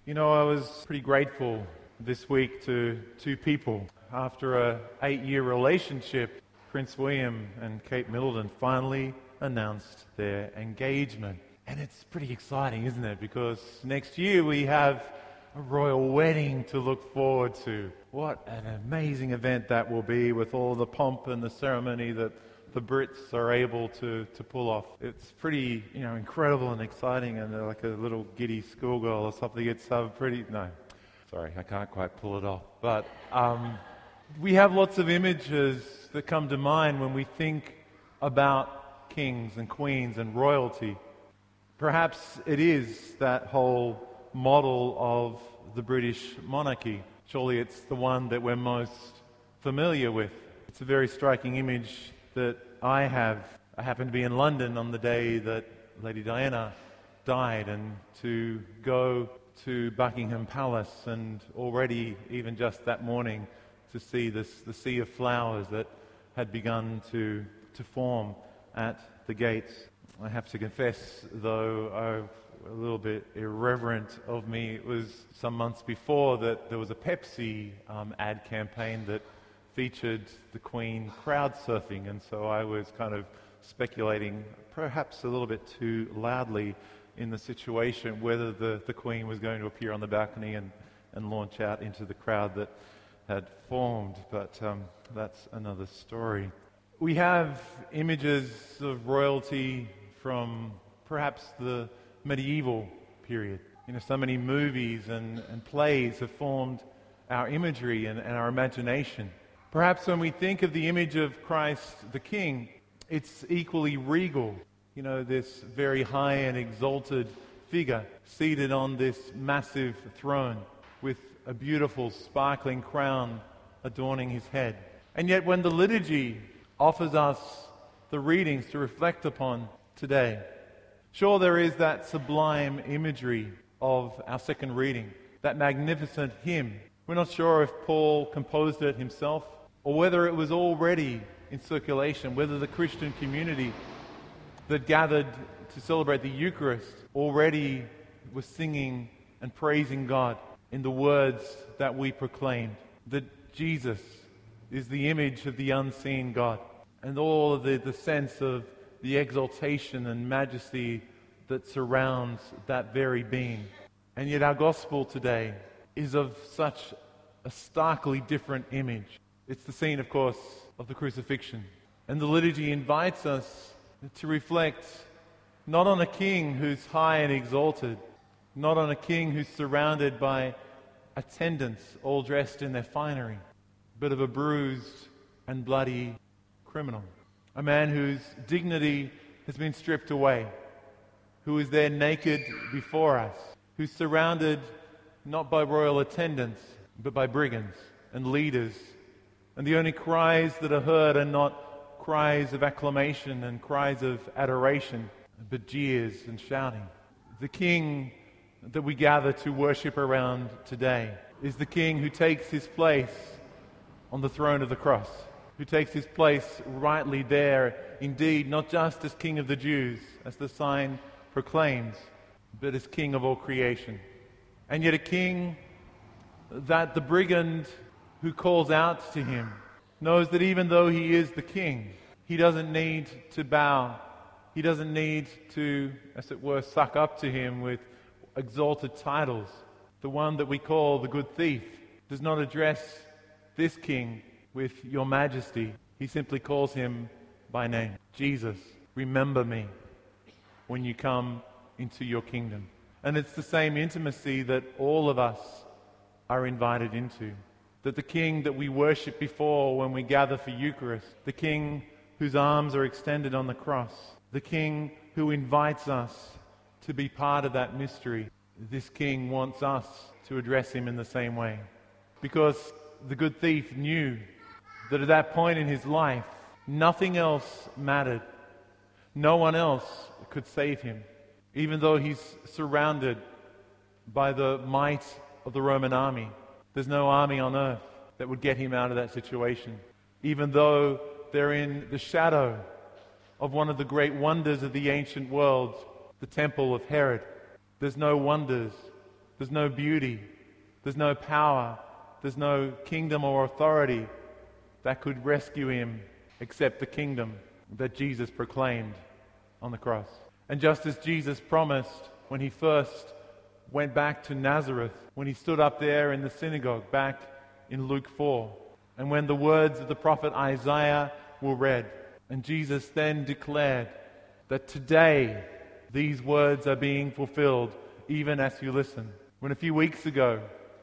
You know, I was pretty grateful this week to two people. After a 8-year relationship, Prince William and Kate Middleton finally announced their engagement. And it's pretty exciting, isn't it? Because next year we have a royal wedding to look forward to. What an amazing event that will be, with all the pomp and the ceremony that the Brits are able to pull off. It's pretty, incredible and exciting, and they're like a little giddy schoolgirl or something. It's no, sorry, I can't quite pull it off. But we have lots of images that come to mind when we think about kings and queens and royalty. Perhaps it is that whole model of the British monarchy. Surely it's the one that we're most familiar with. It's a very striking image that I have. I happened to be in London on the day that Lady Diana died, and to go to Buckingham Palace, and already, even just that morning, to see the sea of flowers that had begun to form at the gates. I have to confess, though, a little bit irreverent of me, it was some months before that there was a Pepsi ad campaign that featured the Queen crowd surfing, and so I was kind of speculating, perhaps a little bit too loudly, in the situation, whether the Queen was going to appear on the balcony and launch out into the crowd that had formed, but that's another story. We have images of royalty from perhaps the medieval period. So many movies and plays have formed our imagery and our imagination. Perhaps when we think of the image of Christ the King, it's equally regal. This very high and exalted figure seated on this massive throne with a beautiful sparkling crown adorning his head. And yet when the liturgy offers us the readings to reflect upon today, sure, there is that sublime imagery of our second reading, that magnificent hymn. We're not sure if Paul composed it himself or whether it was already in circulation, whether the Christian community that gathered to celebrate the Eucharist already was singing and praising God in the words that we proclaimed, that Jesus is the image of the unseen God, and all of the sense of the exaltation and majesty that surrounds that very being. And yet our gospel today is of such a starkly different image. It's the scene, of course, of the crucifixion. And the liturgy invites us to reflect not on a king who's high and exalted, not on a king who's surrounded by attendants all dressed in their finery, but of a bruised and bloody criminal. A man whose dignity has been stripped away, who is there naked before us, who's surrounded not by royal attendants, but by brigands and leaders. And the only cries that are heard are not cries of acclamation and cries of adoration, but jeers and shouting. The King that we gather to worship around today is the King who takes his place on the throne of the cross, who takes his place rightly there, indeed, not just as King of the Jews, as the sign proclaims, but as King of all creation. And yet a King that the brigand who calls out to him knows that even though he is the King, he doesn't need to bow. He doesn't need to, as it were, suck up to him with exalted titles. The one that we call the good thief does not address this King with your majesty. He simply calls him by name. Jesus, remember me when you come into your kingdom. And it's the same intimacy that all of us are invited into. That the King that we worship before when we gather for Eucharist, the King whose arms are extended on the cross, the King who invites us to be part of that mystery, this King wants us to address him in the same way. Because the good thief knew that at that point in his life, nothing else mattered. No one else could save him. Even though he's surrounded by the might of the Roman army, there's no army on earth that would get him out of that situation. Even though they're in the shadow of one of the great wonders of the ancient world, the temple of Herod, there's no wonders There's no beauty. There's no power. There's no kingdom or authority that could rescue him except the kingdom that Jesus proclaimed on the cross. And just as Jesus promised when he first went back to Nazareth, when he stood up there in the synagogue back in Luke 4, and when the words of the prophet Isaiah were read, and Jesus then declared that today these words are being fulfilled even as you listen. When a few weeks ago,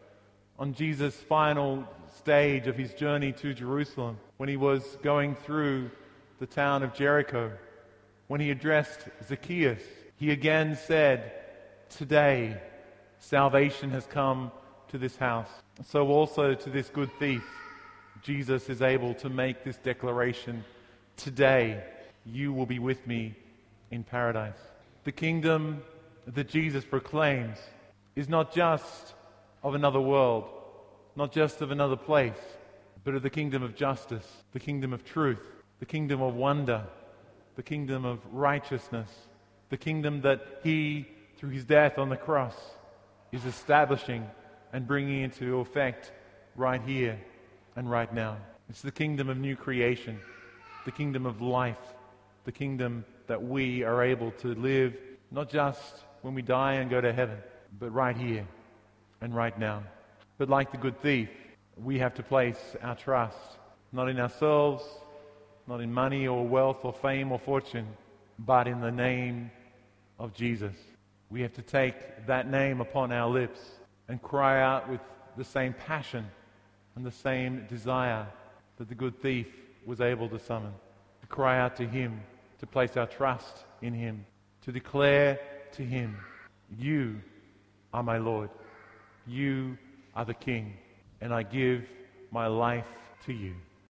on Jesus' final stage of his journey to Jerusalem, when he was going through the town of Jericho, when he addressed Zacchaeus, he again said, "Today salvation has come to this house." So also to this good thief, Jesus is able to make this declaration, "Today you will be with me in paradise." The kingdom that Jesus proclaims is not just of another world, not just of another place, but of the kingdom of justice, the kingdom of truth, the kingdom of wonder, the kingdom of righteousness, the kingdom that he, through his death on the cross, is establishing and bringing into effect right here and right now. It's the kingdom of new creation, the kingdom of life, the kingdom that we are able to live not just when we die and go to heaven, but right here and right now. But like the good thief, we have to place our trust not in ourselves, not in money or wealth or fame or fortune, but in the name of Jesus. We have to take that name upon our lips and cry out with the same passion and the same desire that the good thief was able to summon. To cry out to him, to place our trust in him, to declare to him, "You are my Lord. You are the King, and I give my life to you."